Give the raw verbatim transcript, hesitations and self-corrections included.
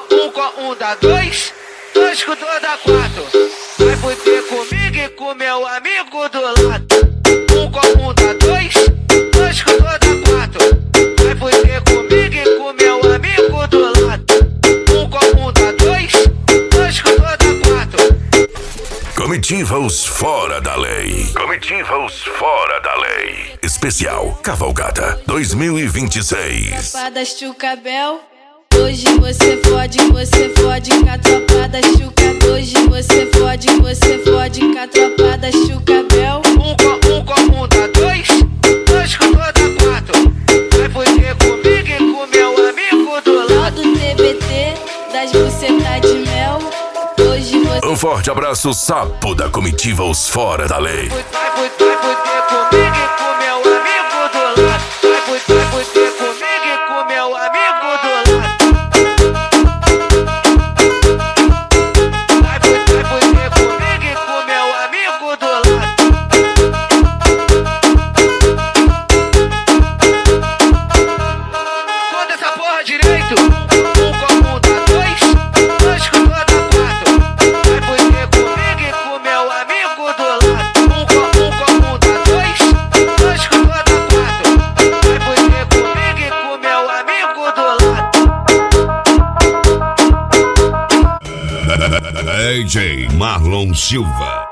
Um com um dá dois, dois com dois dá quatro. Vai fuder comigo e com meu amigo do lado. Um com um dá dois, dois com dois dá quatro. Vai fuder comigo e com meu amigo do lado. Um com um dá dois, dois com dois dá quatro. Comitiva os fora da lei. Comitiva os fora da lei. Especial Cavalgada dois mil e vinte e seis. Tropa da Chucabel, hoje você fode, você fode com a tropa da Chucabel. Hoje você fode, você fode com a tropa da Chucabel. Um com um com um dá dois, dois com dois dá quatro. Vai fuder comigo e com meu amigo do lado. Lá do T B T, das bucetas de mel. Hoje você... Um forte abraço, sapo da comitiva os fora da lei. Vai fuder comigo e com meu amigo do lado. Vai fuder comigo e com meu amigo do lado. Vai fuder comigo e com meu amigo do lado. Conta essa porra direito. Um com um dá dois, dois com dois dá quatro. Vai fuder comigo e com meu amigo do lado. Um com um com um dá dois, dois com dois dá quatro. Vai fuder comigo e com meu amigo do lado. D J Marlon Silva.